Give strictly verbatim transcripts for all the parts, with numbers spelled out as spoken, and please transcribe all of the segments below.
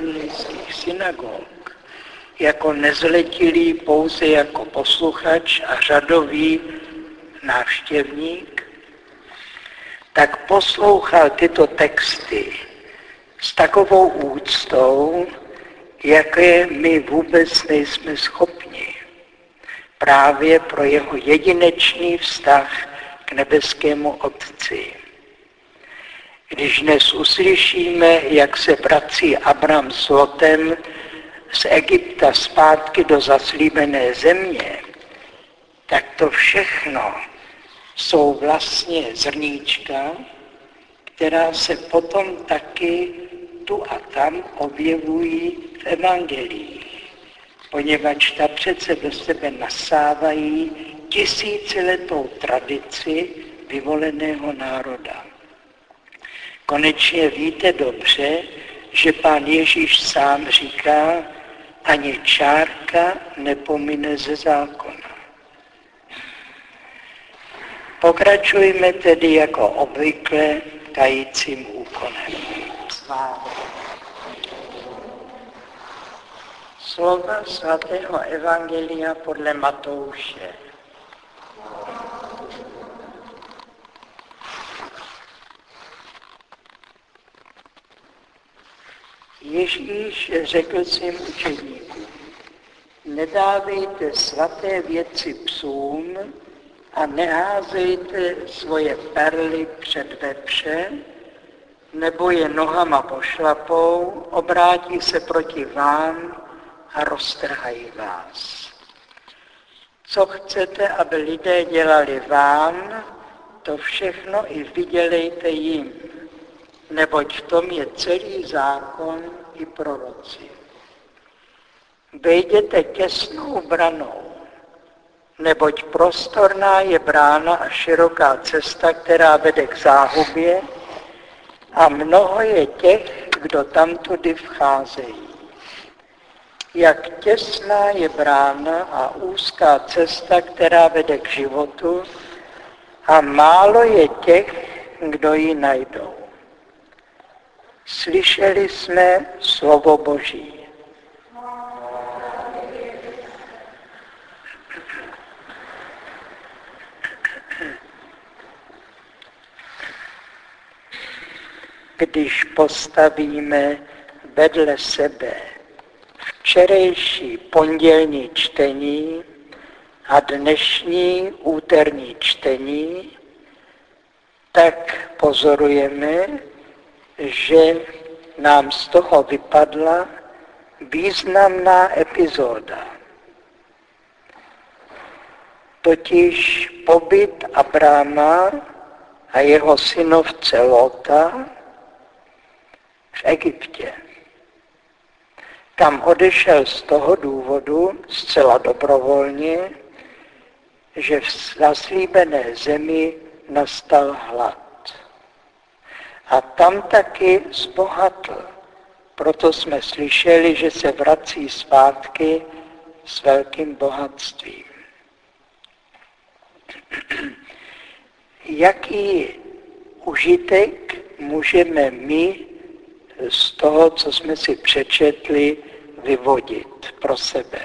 evangelických synagog, jako nezletilý pouze jako posluchač a řadový návštěvník, tak poslouchal tyto texty s takovou úctou, jaké my vůbec nejsme schopni. Právě pro jeho jedinečný vztah k nebeskému Otci. Když dnes uslyšíme, jak se vrací Abram s Lotem z Egypta zpátky do zaslíbené země, tak to všechno jsou vlastně zrníčka, která se potom taky tu a tam objevují v evangeliích, poněvadž ta přece do sebe nasávají tisíciletou tradici vyvoleného národa. Konečně víte dobře, že Pán Ježíš sám říká, ani čárka nepomine ze zákona. Pokračujme tedy jako obvykle tajícím úkonem. Slova svatého evangelia podle Matouše. Ježíš řekl svým učeníkům, nedávejte svaté věci psům a neházejte svoje perly před vepře, nebo je nohama pošlapou, obrátí se proti vám a roztrhají vás. Co chcete, aby lidé dělali vám, to všechno i vydělejte jim, neboť v tom je celý zákon i proroci. Vejděte těsnou branou, neboť prostorná je brána a široká cesta, která vede k záhubě, a mnoho je těch, kdo tamtudy vcházejí. Jak těsná je brána a úzká cesta, která vede k životu, a málo je těch, kdo ji najdou. Slyšeli jsme slovo Boží. Když postavíme vedle sebe včerejší pondělní čtení a dnešní úterní čtení, tak pozorujeme, že nám z toho vypadla významná epizoda. Totiž pobyt Abrama a jeho synovce Lota v Egyptě. Tam odešel z toho důvodu zcela dobrovolně, že v zaslíbené zemi nastal hlad. A tam taky zbohatl. Proto jsme slyšeli, že se vrací zpátky s velkým bohatstvím. Jaký užitek můžeme my z toho, co jsme si přečetli, vyvodit pro sebe?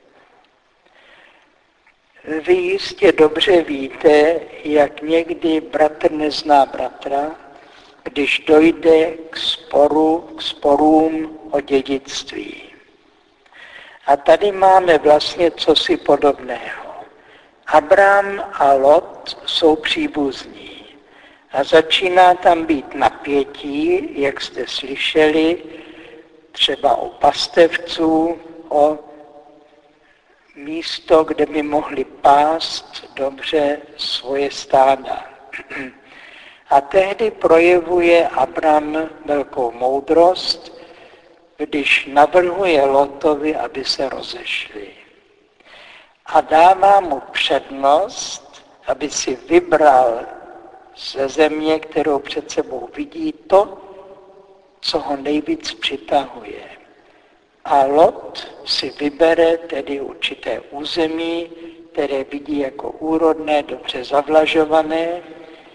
Vy jistě dobře víte, jak někdy bratr nezná bratra, když dojde k sporu, k sporům o dědictví. A tady máme vlastně cosi podobného. Abrám a Lot jsou příbuzní a začíná tam být napětí, jak jste slyšeli, třeba o pastevců, o místo, kde by mohli pást dobře svoje stáda. A tehdy projevuje Abram velkou moudrost, když navrhuje Lotovi, aby se rozešli. A dává mu přednost, aby si vybral ze země, kterou před sebou vidí, to, co ho nejvíc přitahuje. A Lot si vybere tedy určité území, které vidí jako úrodné, dobře zavlažované,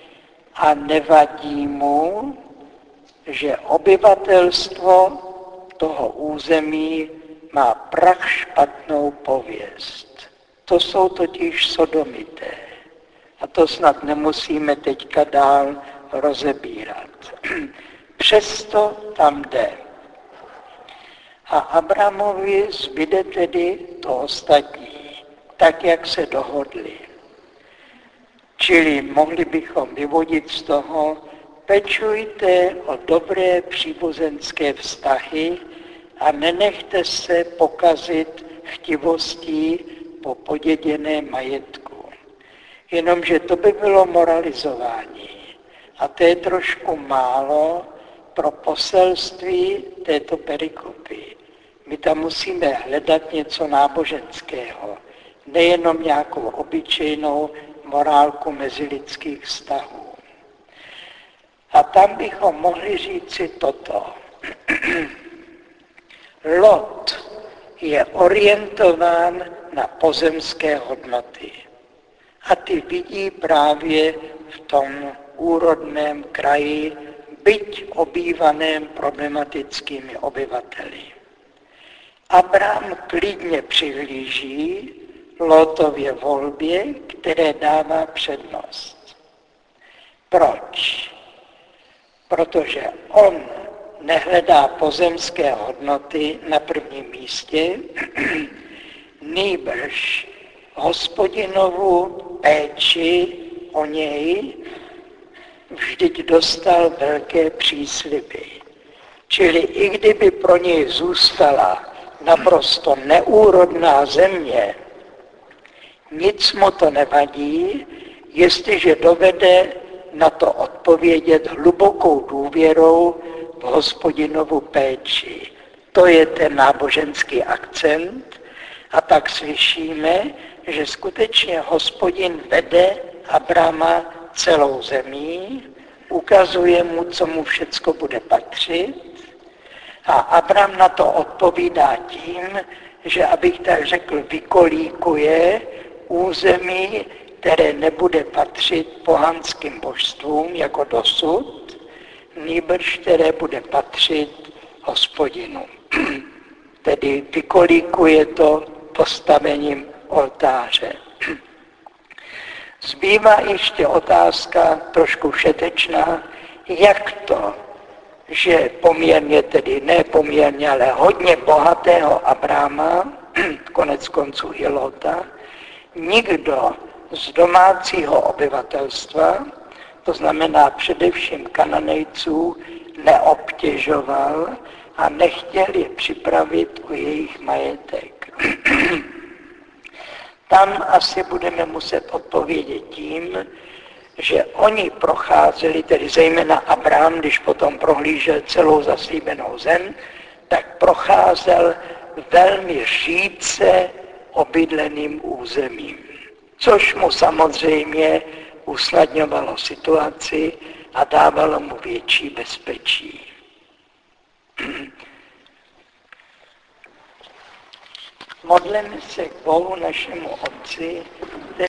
a nevadí mu, že obyvatelstvo toho území má prach špatnou pověst. To jsou totiž sodomité. A to snad nemusíme teďka dál rozebírat. Přesto tam jde. A Abramovi zbyde tedy to ostatní, tak, jak se dohodli. Čili mohli bychom vyvodit z toho, pečujte o dobré příbuzenské vztahy a nenechte se pokazit chtivostí po poděděném majetku. Jenomže to by bylo moralizování. A to je trošku málo pro poselství této perikopy. My tam musíme hledat něco náboženského, nejenom nějakou obyčejnou morálku mezilidských vztahů. A tam bychom mohli říci toto. Lot je orientován na pozemské hodnoty. A ty vidí právě v tom úrodném kraji, byť obývaném problematickými obyvateli. Abraham klidně přihlíží Lotově volbě, které dává přednost. Proč? Protože on nehledá pozemské hodnoty na prvním místě, nýbrž Hospodinovu péči o něj, vždyť dostal velké přísliby. Čili i kdyby pro něj zůstala naprosto neúrodná země, nic mu to nevadí, jestliže dovede na to odpovědět hlubokou důvěrou v Hospodinovu péči. To je ten náboženský akcent a tak slyšíme, že skutečně Hospodin vede Abrama celou zemí, ukazuje mu, co mu všecko bude patřit a Abram na to odpovídá tím, že, abych tak řekl, vykolíkuje území, které nebude patřit pohanským božstvům jako dosud, nýbrž které bude patřit Hospodinu. Tedy vykolíkuje to postavením oltáře. Zbývá ještě otázka trošku všetečná, jak to, že poměrně, tedy ne poměrně, ale hodně bohatého Abrama, konec konců i Lota, nikdo z domácího obyvatelstva, to znamená především Kananejců, neobtěžoval a nechtěl je připravit o jejich majetek. Tam asi budeme muset odpovědět tím, že oni procházeli, tedy zejména Abraham, když potom prohlížel celou zaslíbenou zem, tak procházel velmi řídce obydleným územím, což mu samozřejmě usnadňovalo situaci a dávalo mu větší bezpečí. Modleme se k Bohu našemu Otci,